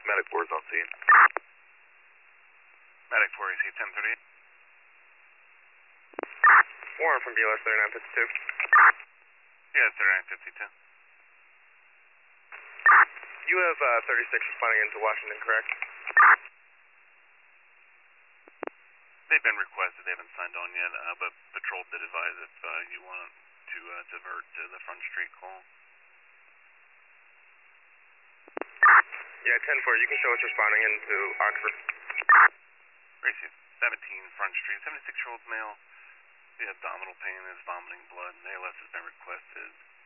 Medic 4's on scene. Medic 4, EC 1038. Warren from BLS 3952. Yeah, 3952. You have 36 responding into Washington, correct? They've been requested. They haven't signed on yet, but Patrol did advise if you want to divert to the Front Street call. Yeah, 10-4, you can show us responding into Oxford. Racing 17 Front Street, 76-year-old male. The abdominal pain is vomiting blood, and ALS has been requested.